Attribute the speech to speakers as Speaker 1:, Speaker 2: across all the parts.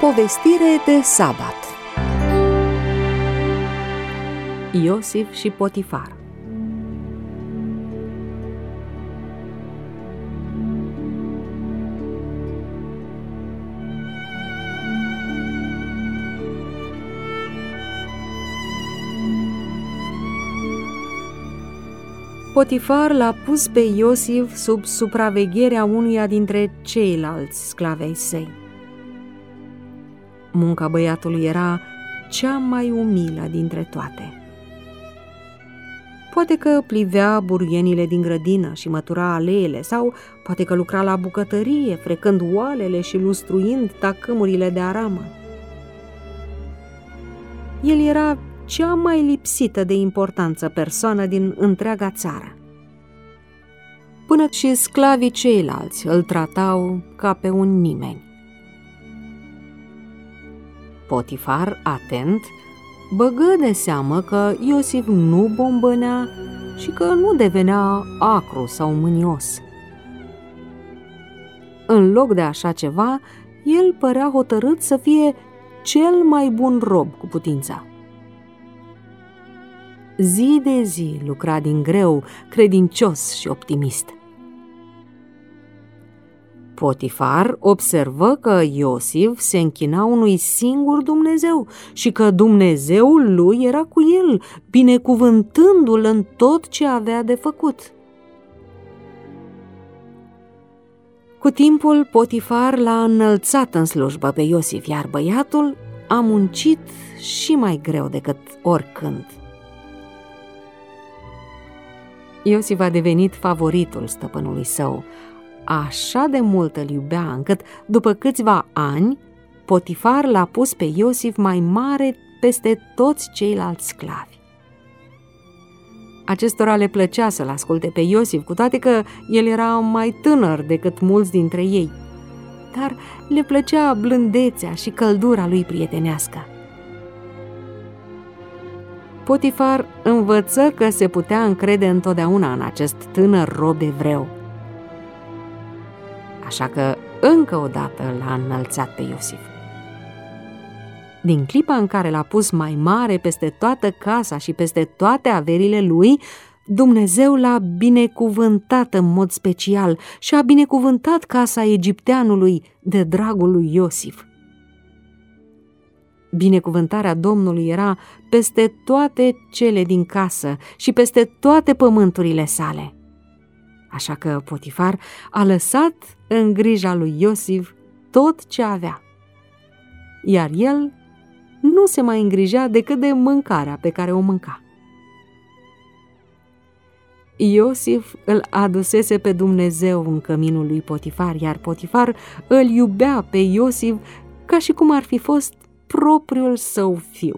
Speaker 1: Povestire de sabat. Iosif și Potifar. Potifar l-a pus pe Iosif sub supravegherea unuia dintre ceilalți sclavi ai săi. Munca băiatului era cea mai umilă dintre toate. Poate că plivea buruienile din grădină și mătura aleele, sau poate că lucra la bucătărie, frecând oalele și lustruind tacâmurile de aramă. El era cea mai lipsită de importanță persoană din întreaga țară. Până și sclavii ceilalți îl tratau ca pe un nimeni. Potifar, atent, băgă de seamă că Iosif nu bombănea și că nu devenea acru sau mânios. În loc de așa ceva, el părea hotărât să fie cel mai bun rob cu putința. Zi de zi lucra din greu, credincios și optimist. Potifar observă că Iosif se închina unui singur Dumnezeu și că Dumnezeul lui era cu el, binecuvântându-l în tot ce avea de făcut. Cu timpul, Potifar l-a înălțat în slujbă pe Iosif, iar băiatul a muncit și mai greu decât oricând. Iosif a devenit favoritul stăpânului său. Așa de mult îl iubea încât, după câțiva ani, Potifar l-a pus pe Iosif mai mare peste toți ceilalți sclavi. Acestora le plăcea să-l asculte pe Iosif, cu toate că el era mai tânăr decât mulți dintre ei, dar le plăcea blândețea și căldura lui prietenească. Potifar învăță că se putea încrede întotdeauna în acest tânăr rob evreu. Așa că încă o dată l-a înălțat pe Iosif. Din clipa în care l-a pus mai mare peste toată casa și peste toate averile lui, Dumnezeu l-a binecuvântat în mod special și a binecuvântat casa egipteanului de dragul lui Iosif. Binecuvântarea Domnului era peste toate cele din casă și peste toate pământurile sale. Așa că Potifar a lăsat în grija lui Iosif tot ce avea, iar el nu se mai îngrijea decât de mâncarea pe care o mânca. Iosif îl adusese pe Dumnezeu în căminul lui Potifar, iar Potifar îl iubea pe Iosif ca și cum ar fi fost propriul său fiu.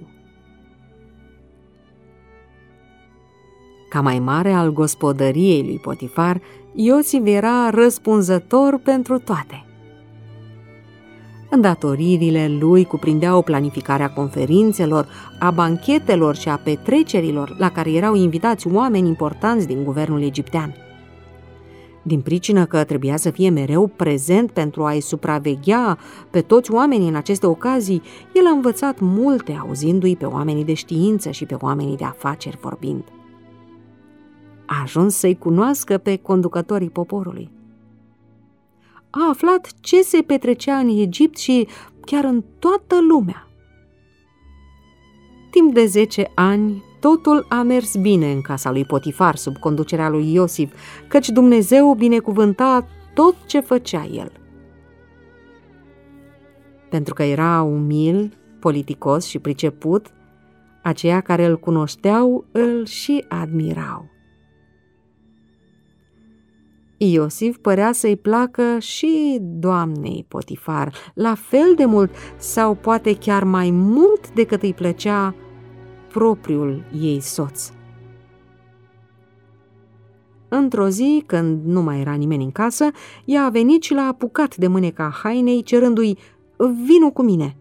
Speaker 1: Ca mai mare al gospodăriei lui Potifar, Iosif era răspunzător pentru toate. Îndatoririle lui cuprindeau planificarea conferințelor, a banchetelor și a petrecerilor la care erau invitați oameni importanți din guvernul egiptean. Din pricină că trebuia să fie mereu prezent pentru a-i supraveghea pe toți oamenii în aceste ocazii, el a învățat multe auzindu-i pe oamenii de știință și pe oamenii de afaceri vorbind. A ajuns să-i cunoască pe conducătorii poporului. A aflat ce se petrecea în Egipt și chiar în toată lumea. Timp de 10 ani, totul a mers bine în casa lui Potifar sub conducerea lui Iosif, căci Dumnezeu binecuvânta tot ce făcea el. Pentru că era umil, politicos și priceput, aceia care îl cunoșteau îl și admirau. Iosif părea să-i placă și doamnei Potifar, la fel de mult sau poate chiar mai mult decât îi plăcea propriul ei soț. Într-o zi, când nu mai era nimeni în casă, ea a venit și l-a apucat de mâneca hainei, cerându-i: "Vino cu mine."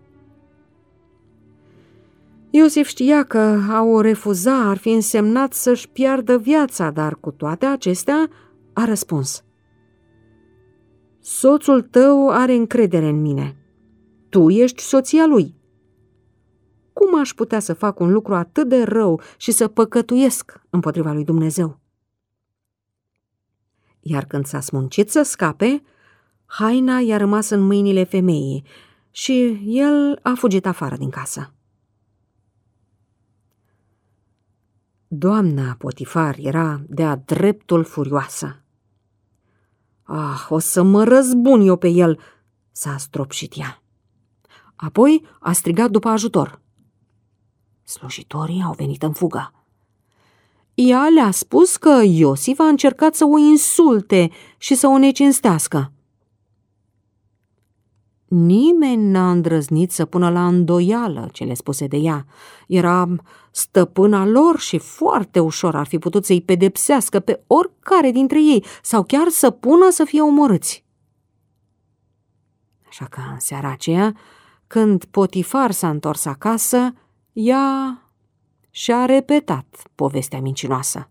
Speaker 1: Iosif știa că a o refuza ar fi însemnat să-și piardă viața, dar cu toate acestea a răspuns: "Soțul tău are încredere în mine. tu ești soția lui. Cum aș putea să fac un lucru atât de rău și să păcătuiesc împotriva lui Dumnezeu? Iar când s-a smuncit să scape, haina i-a rămas în mâinile femeii și el a fugit afară din casă. Doamna Potifar era de-a dreptul furioasă. O să mă răzbun eu pe el, s-a stropșit ea. Apoi a strigat după ajutor. Slujitorii au venit în fugă. Ea le-a spus că Iosif a încercat să o insulte și să o necinstească. Nimeni n-a îndrăznit să pună la îndoială cele spuse de ea. Era stăpâna lor și foarte ușor ar fi putut să-i pedepsească pe oricare dintre ei sau chiar să pună să fie omorâți. Așa că în seara aceea, când Potifar s-a întors acasă, ea și-a repetat povestea mincinoasă.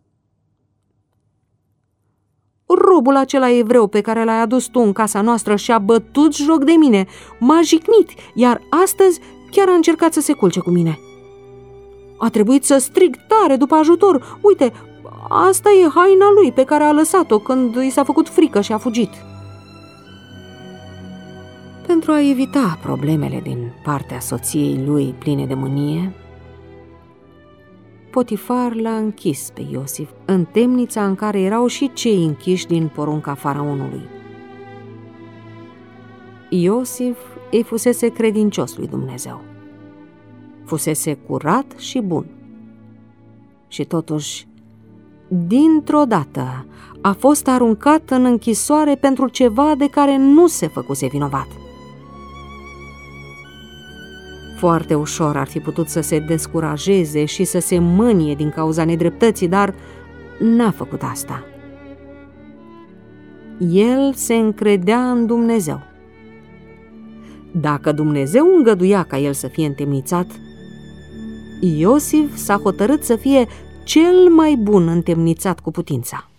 Speaker 1: Robul acela evreu pe care l-ai adus tu în casa noastră și-a bătut joc de mine, m-a jignit, iar astăzi chiar a încercat să se culce cu mine. A trebuit să strig tare după ajutor. Uite, asta e haina lui pe care a lăsat-o când i s-a făcut frică și a fugit. Pentru a evita problemele din partea soției lui pline de mânie, Potifar l-a închis pe Iosif în temnița în care erau și cei închiși din porunca faraonului. Iosif îi fusese credincios lui Dumnezeu. Fusese curat și bun. Și totuși, dintr-o dată, a fost aruncat în închisoare pentru ceva de care nu se făcuse vinovat. Foarte ușor ar fi putut să se descurajeze și să se mânie din cauza nedreptății, dar n-a făcut asta. El se încredea în Dumnezeu. Dacă Dumnezeu îngăduia ca el să fie întemnițat, Iosif s-a hotărât să fie cel mai bun întemnițat cu putința.